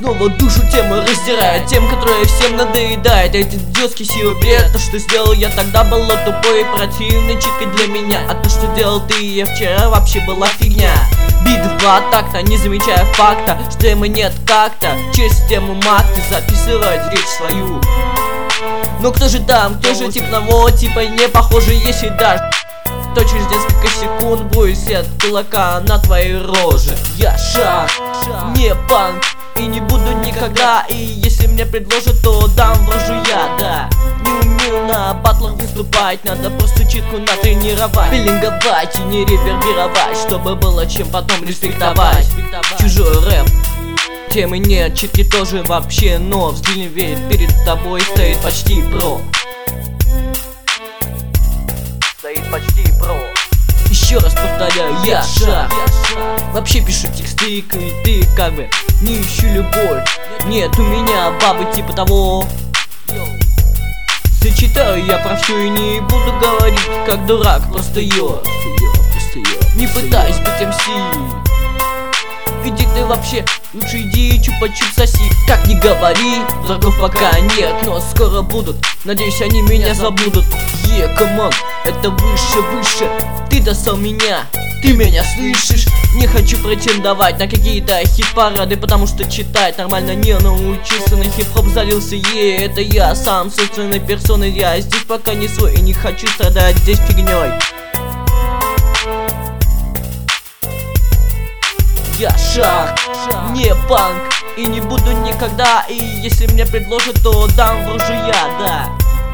Снова душу тема раздирает, тем, которая всем надоедает. Эти идиотские силы бред. То, что сделал я тогда, было тупой и противной чикой для меня. А то, что делал ты и я вчера, вообще была фигня. Бит в два такта, не замечая факта, что ему нет как-то через систему маты записывать речь свою. Но кто же там, кто же тип того типа не похожий, если даже то через несколько секунд будет свет кулака на твоей роже. Я шаг, не панк, и не буду никогда. И если мне предложат, то дам в рожу я, да. Не умею на батлах выступать, надо просто читку натренировать, пилинговать и не ревербировать, чтобы было чем потом респектовать чужой рэп. Темы нет, читки тоже вообще, но взгляни, ведь перед тобой стоит почти про. Стоит почти про. Еще раз повторяю, я шаг. Вообще пишу тексты, и ты как бы не ищу любовь. Нет у меня бабы типа того. Зачитаю я про все и не буду говорить как дурак, просто я. Не пытаюсь быть МС. Иди ты вообще, лучше иди чупа-чуп соси. Как не говори, врагов пока нет, но скоро будут, надеюсь они меня забудут. Команд, это выше, ты достал меня, ты меня слышишь? Не хочу претендовать на какие-то хит-парады, потому что читать нормально не научился. На хип-хоп залился, это я сам собственной персоной. Я здесь пока не свой и не хочу страдать здесь фигней. Я шаг, не панк, и не буду никогда. И если мне предложат, то дам в рожу я, да.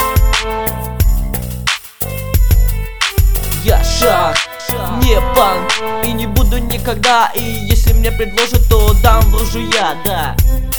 Я шаг, не панк, и не буду никогда. И если мне предложат, то дам в рожу я, да.